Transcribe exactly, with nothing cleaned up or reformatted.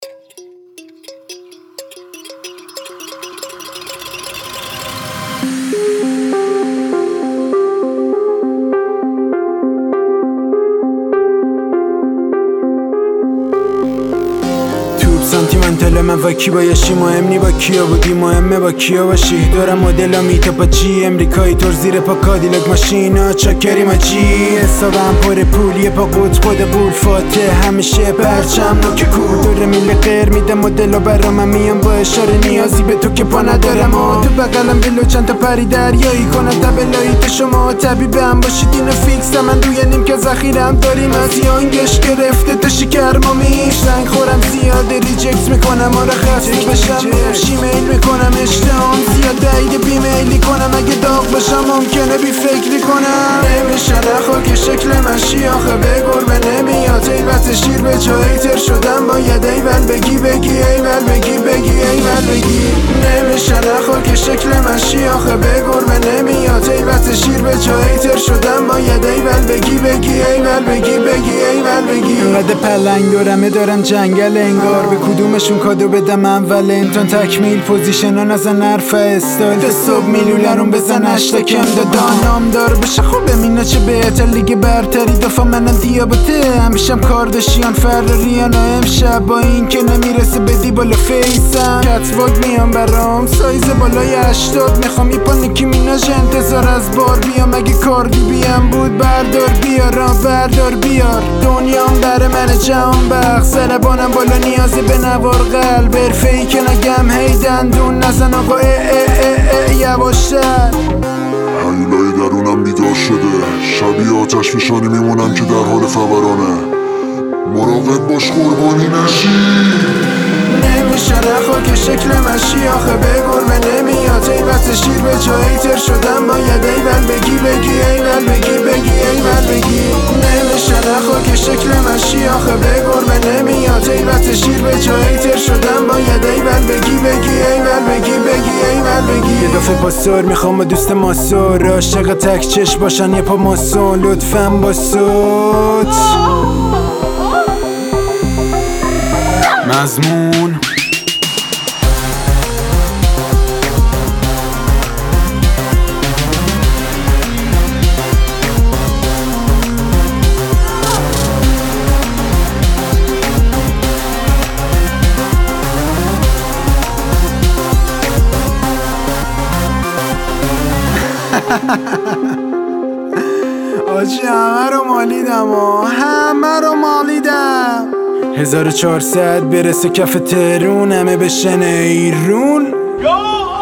سانتیمنتال من و کی بایشی مهم نی با کیا بودی مهمه با کیا باشی دارم مدل میتا با جی امریکایی تور زیر پا کادیلاک ماشینا چاکری ما جی حسابم پر پولیه پا قوت خود بول فاتح همیشه پرچم نوک کور دور میل غیر میدم مدل برا من میام با اشاره نیازی به تو که پا ندارم و تو بقلم دلو چند تا پری دریایی کنم دبلایی تو شما طبیبم باشید اینو فیکس من روی نیم که ذخیرم داریم از یانگش گرفته تا شکر ما میش رنگ خورم زیاده ریجکت میکنم آره خستک بشم شیمیل میکنم اشتهام زیاد دهید بیمیلی کنم اگه داغ باشم ممکنه بی فکری کنم نمیشه نخوا که شکل من شیاخه به گربه نمیاد ایوت شیر به جایی تر شدم باید ایول بگی بگی ایول بگی بگی ایول بگی نمیشه نخوا که شکل من شیاخه به گربه نمیاد ایوت شیر به جایی تر شدم باید ایول بگی بگی ایول بگی بگی ایول بگی اینقدر پلنگ دارمه دارم جنگل انگار به کدومشون کادو بدم اول انتون تکمیل پوزیشن ها نزن حرف استایل تا صبح میلولرون بزن اشتکم دادانام دار بشه خوبه مینا چه بهتر لیگ برتری دفعه منم دیابته همیشم کارداشیان فراریان و امشب با این که نمیرسه بدی بالا فیسم کتواگ میام برام سایز بالای هشتاد میخوام یه پا نیکی میناژ انتظار از بار بیام اگه کاردی بیم بود بردار بیار را بردار بیار دنیام بره من جهان بخ سربانم بالا نیازی به نوار قلب برفهی که نگم هی دندون نزن آقا اه اه اه اه یواشتر هیولای درونم بیدار شده شبیه آتش فشانی میمونم که در حال فورانه مراقب باش قربانی نشی نمیشه نخوا که شکل من شیاخه به گربه نمیاد ایوت شیر به جایی تر شدم باید ایول بگی بگی ایول بگی بگی ایول بگی نمیشه نخوا که شکل من شیاخه به گربه نمیاد ایوت شیر به جایی تر شدم باید ایول بگی بگی ایول بگی بگی ایول بگی یه دفعه پاسور میخوام با دوست ماسور عاشق تک چش باشن یه پا ماسون لطفاً با صوت مضمون آجی همه رو مالیدم و همه رو مالیدم هزار و چهارصد برسه کف ترون همه بشن ایرون